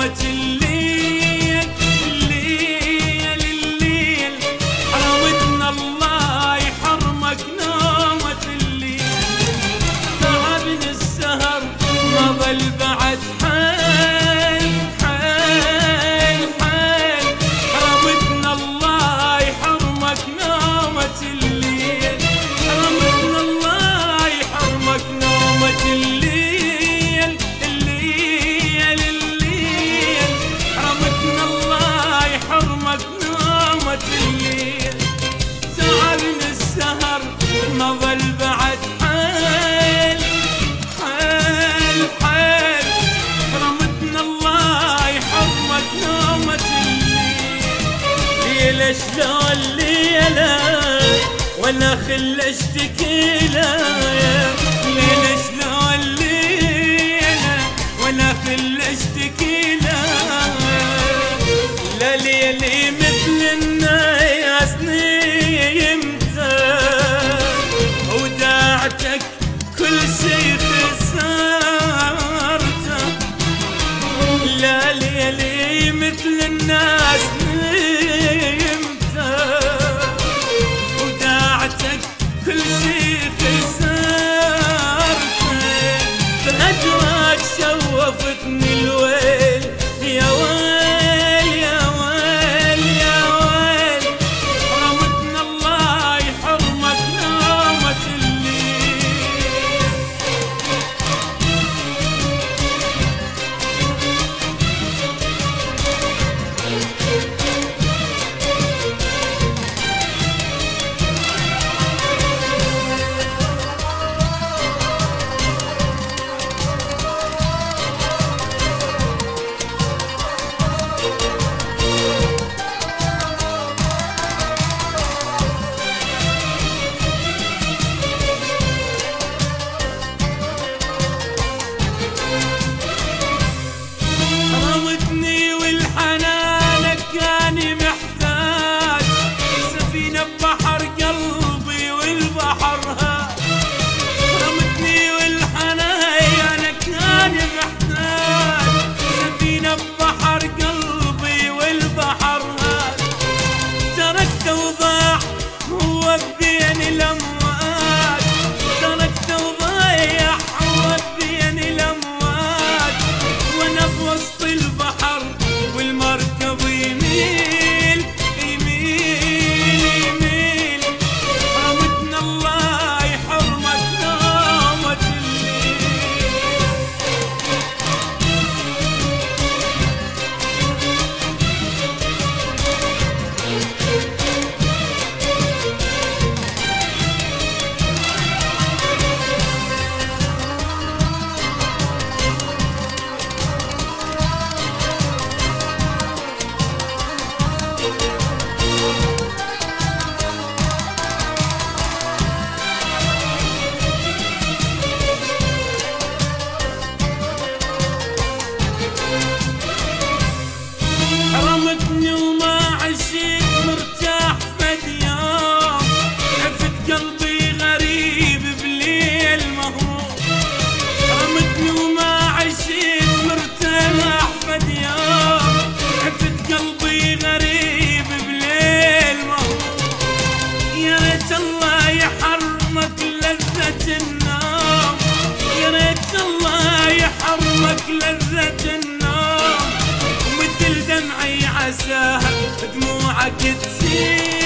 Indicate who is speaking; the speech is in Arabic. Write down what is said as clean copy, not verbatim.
Speaker 1: نومة الليل الليل الليل، حرمتنا الله يحرمك نومة الليل. تعبني السهر ما ظل بعد حيل حيل حيل، حرمتنا الله يحرمك نومة الليل، حرمتنا الله يحرمك نومة الليل الليل الليل، حرمتنا الله يحرمك نومة الليل. تعبني السهر ما ظل بعد حيل حيل حيل، حرمتنا الله يحرمك نومة الليل. ليلة شلون ليلة وانا خل اشتكي له، ليلة شلون ليلة وانا خل اشتكي له. لا ليلي مثل الناس نيمته وداعتك كل شي خسرته. لا ليلي مثل الناس نيمته وداعتك كل شي خسرته. بهجرك شوفتني الويل يا ويل يا ويل يا ويل، حرمتنا الله يحرمك نومة الليل. حرمتني والحنانك كاني محتاج، سفينة ببحر قلبي والبحر هاد. حرمتني والحنانك كاني محتاج، سفينة ببحر قلبي والبحر هاد. تركته وضاع هو بين الأمواج، تركته وضايع هو بين الأمواج. وانا بوسط البحر والمركب يميل يميل يميل، حرمتنا الله يحرمك نومة الليل. حرمتني وما عشت مرتاح فد يوم، عفت قلبي غريب بليل مهموم. حرمتني وما عشت مرتاح فد يوم، عفت قلبي غريب بليل مهموم. يا ريت الله يحرمك لذة النوم، يا ريت الله يحرمك لذة النوم. ومثل دمعي عساها دموعك تسيل